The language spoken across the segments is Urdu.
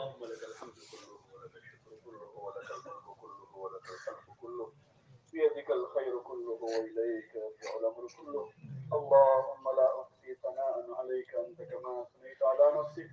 اللهم لك الحمد كله ولك الشكر كله ولك الملك كله ولك الخلق كله بيدك الخير كله وإليك يرجع الأمر كله. اللهم لا أحصي ثناء عليك أنت كما أثنيت على نفسك.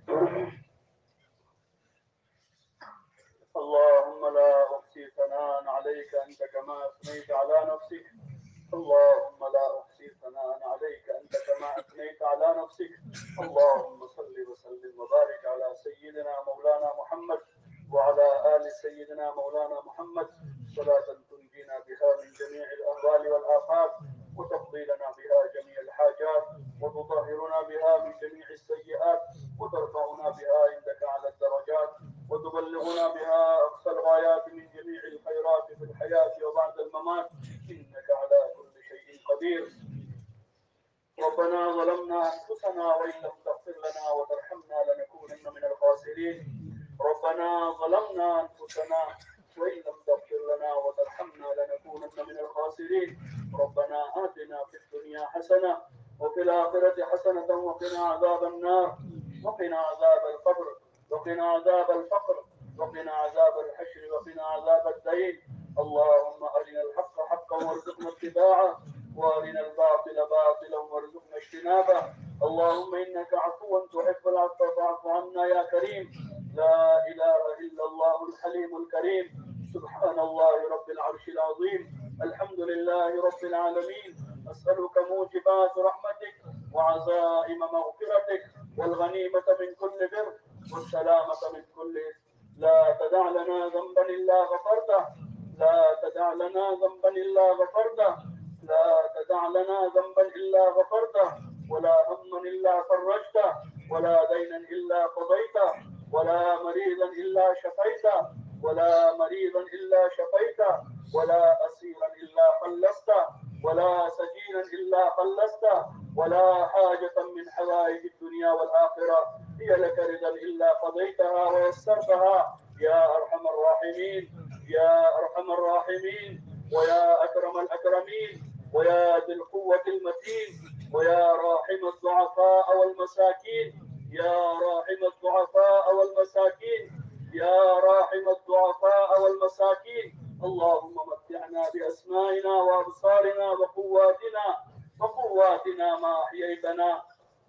اللهم لا أحصي ثناء عليك أنت كما أثنيت على نفسك. اللهم لا أحصي ثناء عليك أنت كما أثنيت على نفسك. اللهم صل وسلم وبارك على سيدنا مولانا محمد وعلى آل سيدنا مولانا محمد صلاة تنجينا بها من جميع الأهوال والآفات وتقضي لنا بها جميع الحاجات وتطهرنا بها من جميع السيئات وترفعنا بها عندك على الدرجات وتبلغنا بها أقصى الغايات من جميع الخيرات في الحياة وبعد الممات إنك على كل شيء قدير. ربنا ظلمنا أنفسنا وإن لم تغفر لنا وترحمنا لنكونن من الخاسرين. ربنا ظلمنا أنفسنا وإن لم تغفر لنا وترحمنا لنكونن من الخاسرين. ربنا آتنا في الدنيا حسنة وفي الآخرة حسنة وقنا عذاب النار وقنا عذاب القبر وقنا عذاب الفقر وقنا عذاب الحشر وقنا عذاب الدين. اللهم أرنا الحق حقا وارزقنا اتباعه وارنا الباطل باطلا وارزقنا اجتنابه. اللهم إنك عفو تحب العفو فاعف عنا يا كريم. لا إله إلا الله الحليم الكريم. سبحان الله رب العرش العظيم. الحمد لله رب العالمين. أسألك موجبات رحمتك وعزائم مغفرتك والغنيمة من كل بر والسلامة من كل إثم. لا تدع لنا ذنبا إلا غفرته. لا تدع لنا ذنبا إلا غفرته. لا تدع لنا ذنبا إلا غفرته ولا هما إلا فرجته ولا دينا إلا قضيته ولا مريضا إلا شفيته ولا مريضا إلا شفيته ولا أسيرا إلا خلصته ولا سجينا إلا خلصته ولا حاجة من حوائج الدنيا والآخرة هي لك رضا إلا قضيتها ويسرتها يا أرحم الراحمين. يا أرحم الراحمين ويا أكرم الأكرمين ويا ذي القوة المتين ويا راحم الضعفاء والمساكين. يا راحم الضعفاء والمساكين. يا راحم الضعفاء والمساكين. اللهم متعنا بأسمائنا وأبصارنا وقواتنا ما أحييتنا.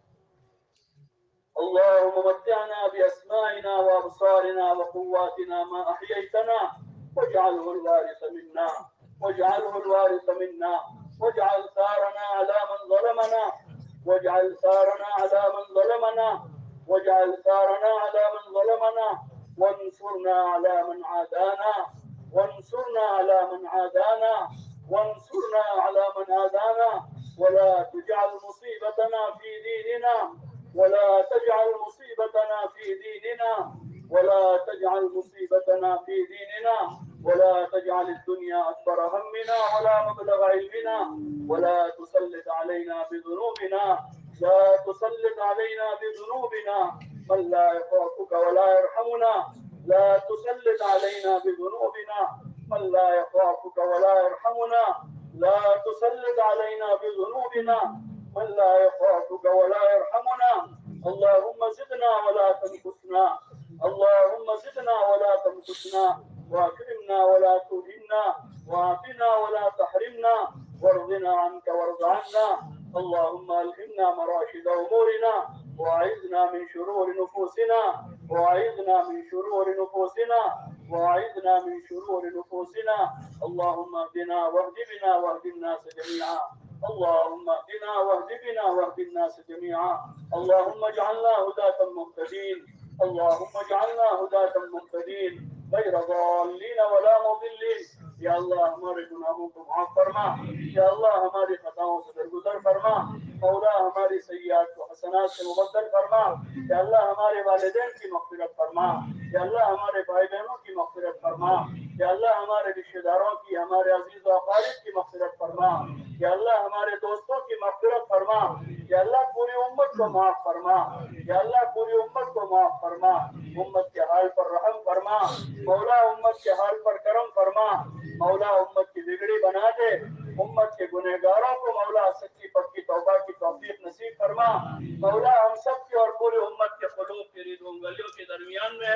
اللهم متعنا بأسمائنا وأبصارنا وقواتنا ما أحييتنا واجعله الوارث منا. واجعله الوارث منا واجعل ثارنا على من ظلمنا. واجعل ثارنا على من ظلمنا. واجعل ثارنا على من ظلمنا وانصرنا على من عادانا. وانصرنا على من عادانا. وانصرنا على من عادانا. ولا تجعل مصيبتنا في ديننا. ولا تجعل مصيبتنا في ديننا. ولا تجعل مصيبتنا في ديننا. ولا تجعل الدنيا أكبر همنا ولا مبلغ علمنا. ولا تسلط علينا بذنوبنا. لا تسلط علينا بذنوبنا من لا يخافك ولا يرحمنا. لا تسلط علينا بذنوبنا من لا يخافك ولا يرحمنا. لا تسلط علينا بذنوبنا من لا يخافك ولا يرحمنا. اللهم زدنا ولا تنقصنا. اللهم زدنا ولا تنقصنا واكرمنا ولا تهنا وعافنا ولا تحرمنا وارضنا عنك وارض عنا. اللهم ألهمنا مراشد أمورنا وأعذنا من شرور نفوسنا. وأعذنا من شرور نفوسنا. وأعذنا من شرور نفوسنا. اللهم اهدنا واهد بنا واهد الناس جميعا. اللهم اهدنا واهد بنا واهد الناس جميعا. اللهم اجعلنا هداة مهتدين. اللهم اجعلنا هداة مهتدين غير ضالين ولا مضلين. یا اللہ ہمارے گناہوں کو معاف فرما. یا اللہ ہماری خطاؤں سے درگزر فرما. مولا ہماری سیئات کو حسنات سے مبدل فرما. یا اللہ ہمارے والدین کی مغفرت فرما. یا اللہ ہمارے بھائی بہنوں کی مغفرت فرما. یا اللہ ہمارے رشتہ داروں کی ہمارے عزیز و اقارب کی مغفرت فرما. یا اللہ ہمارے دوستوں کی مغفرت فرما. یا اللہ پوری امت کو معاف فرما. یا اللہ پوری امت کو معاف فرما. امت کے حال پر رحم فرما. مولا امت کے حال پر کرم فرما. مولا امت کی بگڑی بنا دے. امت کے گنہگاروں کو مولا سچی پکی توبہ کی توفیق نصیب فرما. مولا ہم سب کی اور پوری امت کے قلوب کی ریزوں گلیوں کے درمیان میں ہے.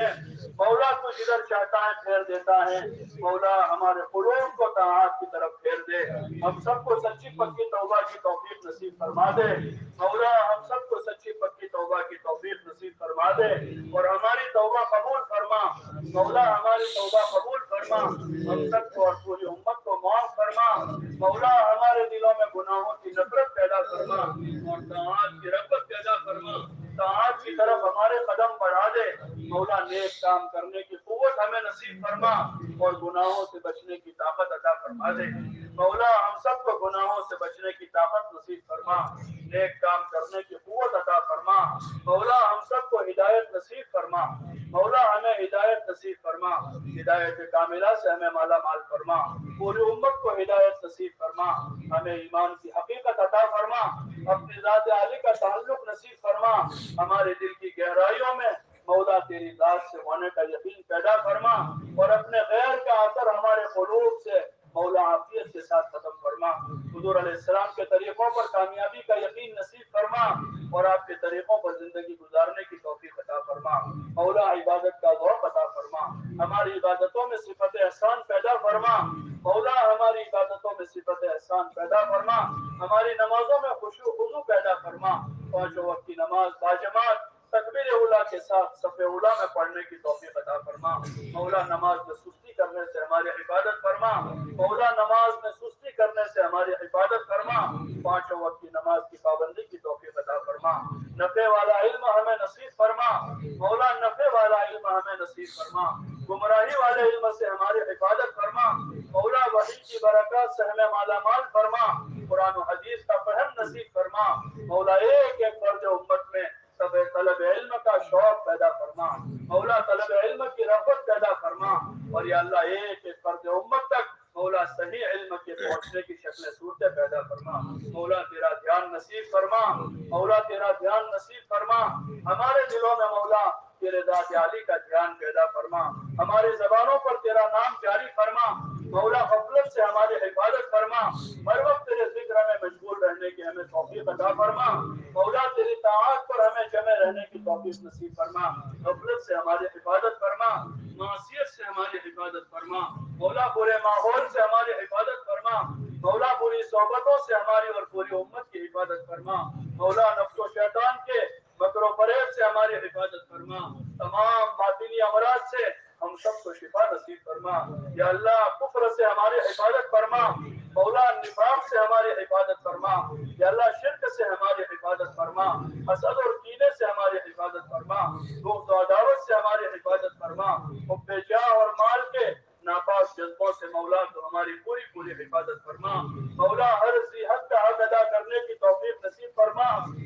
مولا تو جدھر چاہتا ہے پھیر دیتا ہے. مولا ہمارے قلوب کو طاعت کی طرف پھیر دے. ہم سب کو سچی پکی توبہ کی توفیق نصیب فرما دے. مولا ہم سب کو سچی پکی توبہ کی توفیق نصیب فرما دے اور ہماری توبہ قبول فرما. مولا ہماری توبہ قبول فرما. ہم سب کو اور پوری امت کو معاف فرما. مولا ہمارے دلوں میں گناہوں کی نفرت پیدا فرما اور طاعت کی رغبت پیدا فرما. طاعت کی طرف ہمارے قدم بڑھا دے. مولا نیک کام کرنے کی قوت ہمیں نصیب فرما اور گناہوں سے بچنے کی طاقت عطا فرما دے. مولا ہم سب کو گناہوں سے بچنے کی طاقت نصیب فرما. نیک کام کرنے کی قوت عطا فرما. مولا ہم سب کو ہدایت نصیب فرما. مولا ہمیں ہدایت نصیب فرما. ہدایت کاملہ سے ہمیں مالا مال فرما. پوری امت کو ہدایت نصیب فرما. ہمیں ایمان کی حقیقت عطا فرما. اپنی ذات عالی کا تعلق نصیب فرما. ہمارے دل کی گہرائیوں میں مولا تیری ذات سے ہونے کا یقین پیدا فرما اور اپنے غیر کا اثر ہمارے قلوب سے مولا عافیت کے ساتھ ختم فرما. حضور علیہ السلام کے طریقوں پر کامیابی کا یقین نصیب فرما اور آپ کے طریقوں پر زندگی گزارنے کی توفیق عطا فرما. مولا عبادت کا ذوق عطا فرما. ہماری عبادتوں میں صفت احسان پیدا فرما. مولا ہماری عبادتوں میں صفت احسان پیدا فرما. ہماری نمازوں میں خشوع و خضوع پیدا فرما. پانچوں وقت کی نماز باجماعت تکبیر اولیٰ کے ساتھ صف اولیٰ میں پڑھنے کی توفیق عطا فرما. مولا نماز میں سستی کرنے سے ہماری حفاظت فرما. مولا نماز میں سستی کرنے سے ہماری حفاظت فرما. پانچوں وقت کی نماز کی پابندی کی توفیق عطا فرما. نفع والا علم ہمیں نصیب فرما. مولا نفع والا علم ہمیں نصیب فرما. گمراہی والے علم سے ہماری حفاظت فرما. مولا وحی کی برکات سے ہمیں مالا مال فرما. قرآن و حدیث کا فہم نصیب فرما. مولا ایک ایک فرد امت میں طلب علم کا شوق پیدا فرما. مولا طلب علم کی رغبت پیدا فرما اور یا اللہ ایک ایک فرد امت تک مولا صحیح علم کے پہنچنے کی شکل صورتیں پیدا فرما. مولا تیرا دھیان نصیب فرما. مولا تیرا دھیان نصیب فرما. ہمارے دلوں میں مولا تیرے ذات عالی کا دھیان پیدا فرما. ہماری زبانوں پر تیرا نام جاری فرما. مولا غفلت سے ہماری حفاظت فرما. ہر وقت تیرے ذکر میں مشغول رہنے کی ہمیں توفیق عطا فرما. مولا تیری طاعت پر ہمیں جمع رہنے کی توفیق نصیب فرما. غفلت سے ہماری حفاظت فرما. معصیت سے ہماری حفاظت فرما. مولا برے ماحول سے ہماری حفاظت فرما. مولا بری صحبتوں سے ہماری اور پوری امت کی حفاظت فرما. مولا نفس و شیطان کے مکر و فریب سے ہماری حفاظت فرما. تمام باطنی امراض سے ہم سب کو شفا نصیب فرما. یا اللہ کفر سے ہماری حفاظت فرما. مولا نفاق سے ہماری حفاظت فرما. یا اللہ شرک سے ہماری حفاظت فرما. حسد اور کینے سے ہماری حفاظت فرما. بغض و عداوت سے ہماری حفاظت فرما. حب جاہ اور مال کے ناپاک جذبوں سے مولا تو ہماری پوری پوری حفاظت فرما. مولا ہر ذی حق کا حق ادا کرنے کی توفیق نصیب فرما.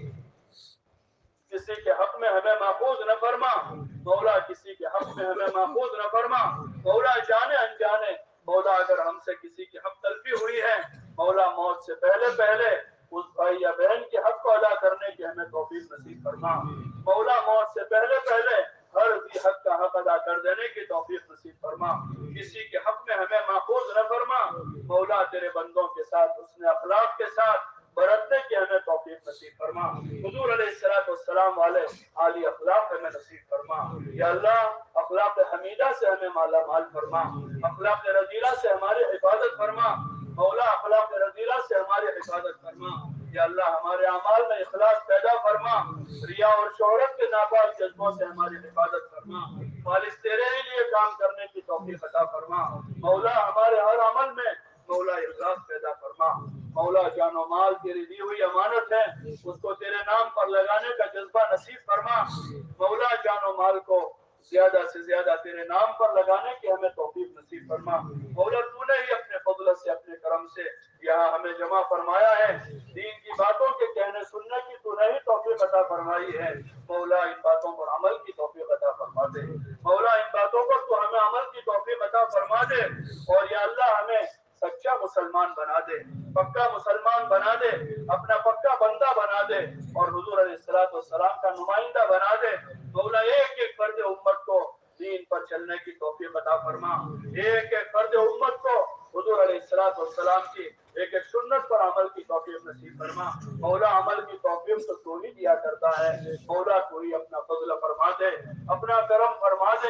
کسی کے حق میں ہمیں محفوظ نہ فرما. مولا کسی کے حق میں ہمیں محفوظ نہ فرما. مولا جانے انجانے مولا اگر ہم سے کسی کی حق تلفی ہوئی ہے مولا موت سے پہلے پہلے اس بھائی یا بہن کے حق کو ادا کرنے کی ہمیں توفیق نصیب فرما. مولا موت سے پہلے پہلے ہر ذی حق کا حق ادا کر دینے کی توفیق نصیب فرما. کسی کے حق میں ہمیں محفوظ نہ فرما. مولا تیرے بندوں کے ساتھ حسن اخلاق کے ساتھ برتنے کی ہمیں توفیق نصیب فرما. حضور علیہ السلام والے عالی اخلاق ہمیں نصیب فرما. یا اللہ اخلاق حمیدہ سے ہمیں مالا مال فرما. اخلاق رذیلہ سے ہماری حفاظت فرما. مولا اخلاق رذیلہ سے ہماری حفاظت فرما. یا اللہ ہمارے اعمال میں اخلاص پیدا فرما. ریا اور شہرت کے ناپاک جذبوں سے ہماری حفاظت فرما. خالص تیرے ہی لیے کام کرنے کی توفیق عطا فرما. مولا ہمارے ہر عمل میں مولا اخلاص پیدا فرما. مولا جان و مال تیری دی ہوئی امانت ہے اس کو تیرے نام پر لگانے کا جذبہ نصیب فرما. مولا جان و مال کو زیادہ سے زیادہ تیرے نام پر لگانے کی ہمیں توفیق نصیب فرما. مولا تو نے ہی اپنے فضل سے اپنے کرم سے یہاں ہمیں جمع فرمایا ہے. دین کی باتوں کے کہنے سننے کی تو نے ہی توفیق عطا فرمائی ہے. مولا ان باتوں پر عمل کی توفیق عطا فرما دے. مولا ان باتوں پر تو ہمیں عمل کی توفیق عطا فرما دے اور یا اللہ ہمیں سچا مسلمان بنا دے. پکا مسلمان بنا دے. اپنا پکا بندہ بنا دے اور حضور علیہ السلام کا نمائندہ بنا دے. مولا ایک ایک فرد امت کو دین پر چلنے کی توفیق عطا فرما. ایک ایک فرد امت کو حضور علیہ السلام کی ایک ایک سنت پر عمل کی توفیق نصیب فرما. مولا عمل کی توفیق تو تو ہی دیا کرتا ہے. مولا تو ہی اپنا فضل فرما دے. اپنا کرم فرما دے.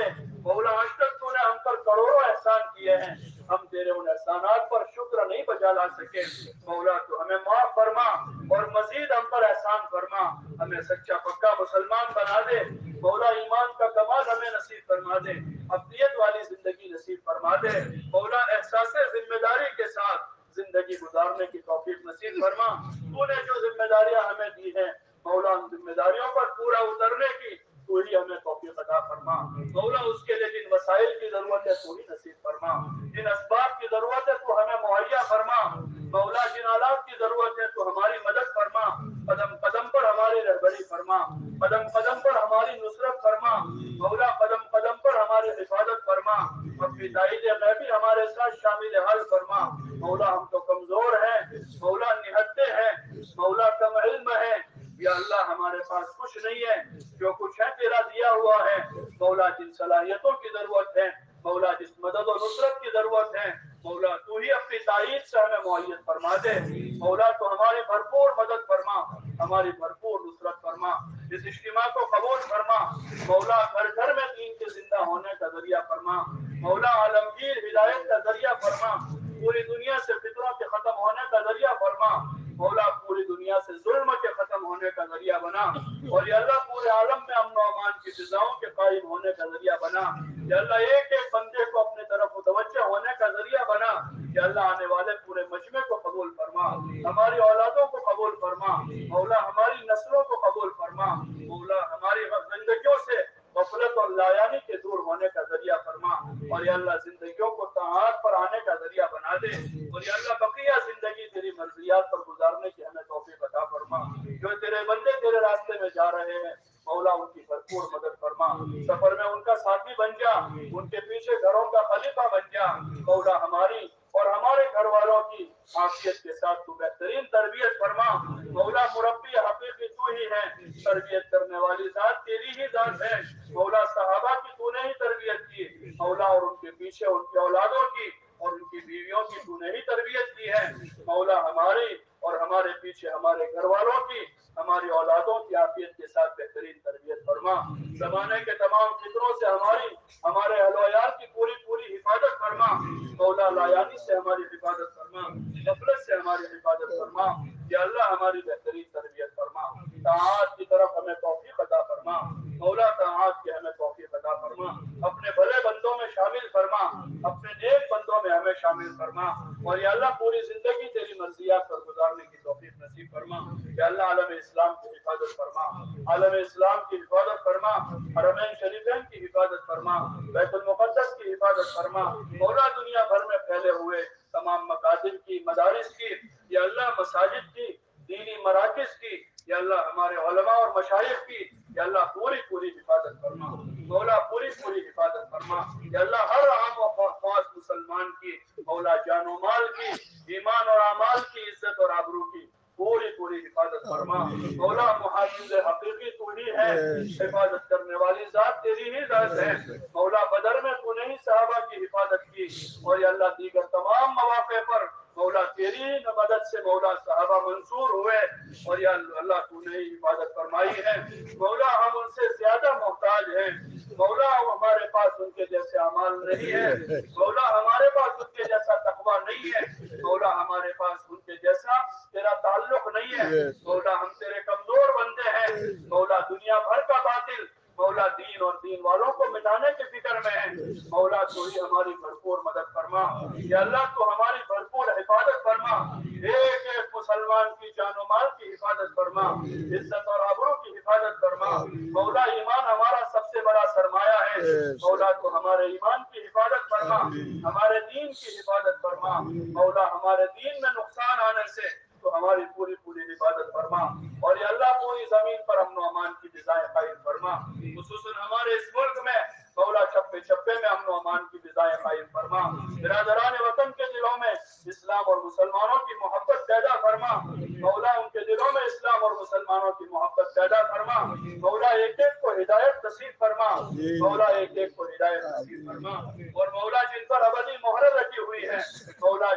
مولا آج تک تو نے ہم پر کروڑوں احسان کیے ہیں، ہم تیرے ان احسانات پر شکر نہیں بجا لا سکے، مولا تو ہمیں معاف فرما اور مزید ہم پر احسان فرما، ہمیں سچا پکا مسلمان بنا دے، مولا ایمان کا کمال ہمیں نصیب فرما دے، ابدیت والی زندگی نصیب فرما دے، مولا احساس ذمہ داری کے ساتھ زندگی گزارنے کی توفیق نصیب فرما، تو نے جو ذمہ داریاں ہمیں دی ہیں مولا ان ذمہ داریوں پر پورا اترنے کی تو ہی ہمیں توفیق عطا فرما، مولا اس کے لیے جن وسائل کی ضرورت ہے تو ہی نصیب فرما، جن اسباب کی ضرورت ہے تو ہمیں مہیا فرما، مولا جن آلات کی ضرورت ہے تو ہماری مدد فرما، قدم قدم پر ہماری رہبری فرما، قدم قدم پر ہماری نصرت فرما، مولا قدم قدم پر ہماری حفاظت فرما، اپنی تائید غیبی ہمارے ساتھ شامل حال فرما، مولا ہم تو کمزور ہیں، مولا نہتے ہیں، مولا کم علم ہے، یا اللہ ہمارے پاس کچھ نہیں ہے، جو کچھ ہے تیرا دیا ہوا ہے، مولا جن صلاحیتوں کی ضرورت ہے، مولا جس مدد و نصرت کی ضرورت ہے، مولا تو ہی اپنی تائید سے ہمیں معیت فرما دے، مولا تو ہماری بھرپور مدد فرما، ہماری بھرپور نصرت فرما، اس اجتماع کو قبول فرما، مولا گھر گھر میں دین کے زندہ ہونے کا ذریعہ فرما، مولا عالمگیر ہدایت کا ذریعہ فرما، پوری دنیا سے فطروں کے ختم ہونے کا ذریعہ فرما، مولا پوری دنیا سے ظلم کے ختم ہونے کا ذریعہ بنا، اور یا اللہ پورے عالم میں امن و امان کی فضاؤں کے قائم ہونے کا ذریعہ بنا، یا اللہ ایک ایک بندے کو اپنے طرف متوجہ ہونے کا ذریعہ بنا، یا اللہ آنے والے پورے مجمع کو قبول فرما، ہماری اولادوں کو قبول فرما، مولا ہماری نسلوں کو قبول فرما، مولا ہماری زندگیوں سے غفلت اور لایانی کے دور ہونے کا ذریعہ فرما، اور یا اللہ زندگیوں کو طاعات پر آنے کا ذریعہ بنا دے، اور یا اللہ بقیہ زندگی تیری مرضیات پر گزارنے کی ہمیں توفیق عطا فرما، جو تیرے بندے تیرے راستے میں جا رہے ہیں مولا ان کی بھرپور مدد فرما، سفر میں ان کا ساتھی بن جا، ان کے پیچھے گھروں کا خلیفہ بن جا، مولا ہماری اور ہمارے گھر والوں کی عافیت کے ساتھ تو بہترین تربیت فرما، مولا مربی حقیقی تو ہی ہے، تربیت کرنے والی ذات تیری ہی ذات ہے، مولا صحابہ کی تو نے ہی تربیت کی، مولا اور ان کے پیچھے ان کی اولادوں کی اور ان کی بیویوں کی تو نے ہی تربیت کی ہے، مولا ہماری اور ہمارے پیچھے ہمارے گھر والوں کی ہماری اولادوں کی عافیت کے ساتھ بہترین تربیت فرما، زمانے کے تمام فطروں سے ہمارے اہل و عیال کی پوری پوری حفاظت فرما، مولا لایانی سے ہماری حفاظت فرما، غفلت سے ہماری حفاظت فرما، یا اللہ ہماری بہترین تربیت فرما، طاعات کی طرف ہمیں توفیق عطا فرما، مولا طاعات کی ہمیں توفیق عطا فرما، اپنے بھلے بندوں میں شامل فرما، اپنے نیک بندوں میں ہمیں شامل فرما، اور یا اللہ پوری زندگی تیری مرضیات پر گزارنے کی توفیق نصیب فرما، یا اللہ عالم اسلام کی حفاظت فرما، عالم اسلام کی حفاظت فرما، حرمین شریفین کی حفاظت فرما، بیت المقدس کی حفاظت فرما، مولا دنیا بھر میں پھیلے ہوئے تمام مکاتب کی مدارس کی یا اللہ مساجد کی دینی مراکز کی یا اللہ ہمارے علماء اور مشائخ کی یا اللہ پوری پوری حفاظت فرما، مولا پوری پوری حفاظت فرما، یا اللہ ہر عام و خاص مسلمان کی مولا جان و مال کی ایمان اور اعمال کی عزت اور آبرو کی پوری پوری حفاظت فرما، مولا محافظ حقیقی تو ہی ہے، حفاظت کرنے والی ذات تیری ہی ذات ہے، مولا بدر میں تو نے ہی صحابہ کی حفاظت کی، اور یا اللہ دیگر تمام مواقع پر مولا تیری مدد سے مولا صحابہ منصور ہوئے، اور یا اللہ تو نے ہی حفاظت فرمائی ہے، مولا ہم ان سے زیادہ محتاج ہیں، مولا ہمارے پاس ان کے جیسے اعمال نہیں ہے، مولا ہمارے پاس ان کے جیسا تقویٰ نہیں ہے، مولا ہمارے پاس ان کے جیسا تیرا تعلق نہیں ہے، مولا ہم تیرے کمزور بندے ہیں، مولا دنیا بھر کا باطل مولا دین اور دین والوں کو مٹانے کے فکر میں ہے، مولا تو ہی ہماری بھرپور مدد فرما، یا اللہ تو ہماری بھرپور حفاظت فرما، ایک ایک مسلمان کی جان و مال کی حفاظت فرما، عزت اور آبرو کی حفاظت فرما، مولا ایمان ہمارا سب سے بڑا سرمایہ ہے، مولا تو ہمارے ایمان کی حفاظت فرما، ہمارے دین کی حفاظت فرما، مولا ہمارے دین میں نقصان آنے سے تو ہماری پوری پوری حفاظت فرما، اور یا اللہ پوری زمین پر امن و امان کی فضائیں قائم فرما، خصوصاً ہمارے اس ملک میں مولا چپے چپے میں امن و امان کی فضائیں قائم فرما، برادران وطن کے دلوں میں اسلام اور مسلمانوں کی محبت پیدا فرما، مولا ان کے دلوں میں اسلام اور مسلمانوں کی محبت پیدا فرما، مولا ایک ایک کو ہدایت نصیب فرما، مولا ایک ایک کو ہدایت نصیب فرما، اور مولا جن پر ابدی مہر رکھی ہوئی ہے مولا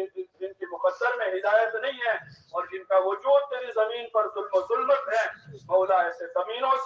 جن کی مقدر میں ہدایت نہیں ہے اور جن کا وجود تیری زمین پر ظلم و ظلمت ہے، مولا ایسے کمینوں سے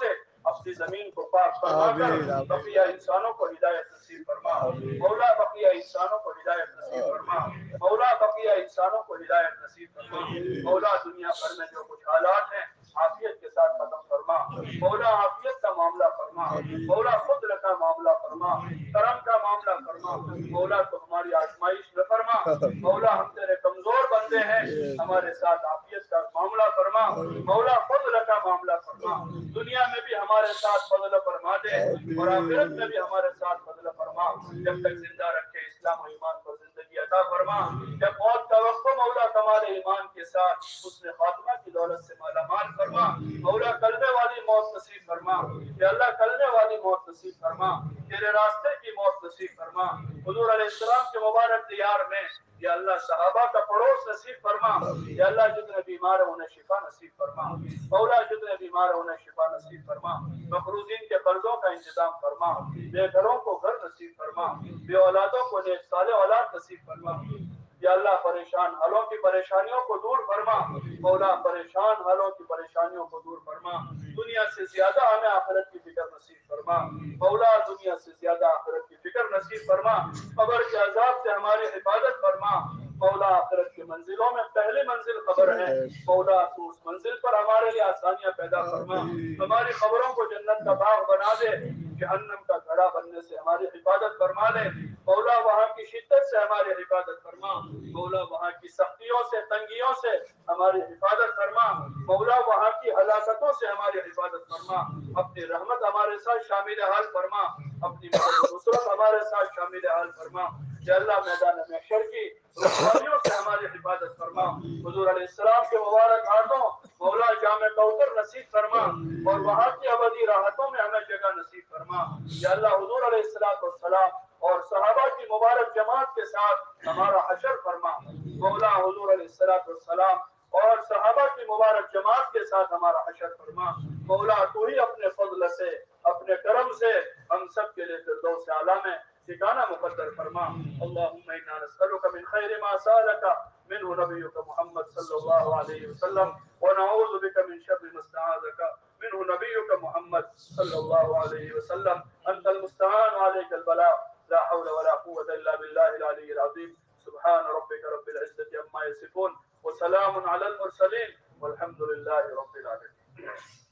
اپنی زمین کو پاک فرما کر بقیہ انسانوں کو ہدایت نصیب فرما مولا بقیہ انسانوں کو ہدایت نصیب فرما مولا بقیہ انسانوں کو ہدایت نصیب فرما مولا دنیا بھر میں جو کچھ حالات ہیں عافیت کے ساتھ ختم فرما مولا عافیت کا معاملہ فرما مولا فضل کا معاملہ فرما کرم کا معاملہ فرما مولا تو ہماری آزمائش نہ فرما مولا ہم تیرے کمزور بندے ہیں ہمارے ساتھ عافیت کا معاملہ فرما مولا فضل کا معاملہ فرما دنیا میں بھی ہمارے ساتھ فضل فرما دے اور آخرت میں بھی ہمارے ساتھ فضل فرما جب تک زندہ رکھے اسلام و ایمان پر زندگی عطا فرما جب موت کا وقت مولا کمال ایمان کے ساتھ اس نے خاتمہ کی دولت سے مالا مال فرما مولا کلمے والی موت نصیب فرما یا اللہ کلمے والی موت نصیب فرما تیرے راستے کی موت نصیب فرما حضور علیہ السلام کے مبارک دیار میں یا اللہ صحابہ کا پڑوس نصیب فرما یا اللہ جتنے بیمار ہیں انہیں شفا نصیب فرما مولا جتنے بیمار ہیں انہیں شفا نصیب فرما مقروضین کے قرضوں کا انتظام فرما بے گھروں کو گھر نصیب فرما بے اولادوں کو نیک صالح اولاد نصیب فرما یا اللہ پریشان حالوں کی پریشانیوں کو دور فرما مولا پریشان حالوں کی پریشانیوں کو دور فرما دنیا سے زیادہ ہمیں آخرت کی فکر نصیب فرما مولا دنیا سے زیادہ آخرت کی فکر نصیب فرما قبر کے عذاب سے ہماری حفاظت فرما مولا آخرت کی منزلوں میں پہلی منزل قبر ہے مولا تو اس منزل پر ہمارے لیے آسانیاں پیدا فرما ہماری خبروں کو جنت کا باغ بنا دے جہنم کا گھڑا بننے سے ہماری حفاظت فرما دے مولا وہاں کی شدت سے ہماری حفاظت فرما مولا وہاں کی سختیوں سے تنگیوں سے ہماری حفاظت فرما مولا وہاں کی ہلاکتوں سے ہماری حفاظت فرما اپنی رحمت ہمارے ساتھ شامل حال فرما اپنی مدد و نصرت ہمارے ساتھ شامل حال فرما یا اللہ میدان محشر کی رسوائیوں سے ہماری حفاظت فرما حضور علیہ السلام کے مبارک ہاتھوں مولا جامع کوثر نصیب فرما اور وہاں کی ابدی راحتوں میں ہمیں جگہ نصیب فرما یا اللہ حضور علیہ السلام اور صحابہ کی مبارک جماعت کے ساتھ ہمارا حشر فرما مولا حضور علیہ السلام اور صحابہ کی مبارک جماعت کے ساتھ ہمارا حشر فرما مولا تو ہی اپنے فضل سے اپنے کرم سے ہم سب کے لیے فردوس اعلیٰ میں ٹھکانہ مقدر فرما اللهم انا نسألك من خير ما سألك منه نبيك محمد صلى الله عليه وسلم ونعوذ بك من شر ما استعاذك منه نبيك محمد صلى الله عليه وسلم انت المستعان عليك البلاء لا حول ولا قوة الا بالله العلي العظيم سبحان ربك رب العزة عما يصفون وسلام على المرسلين والحمد لله رب العالمين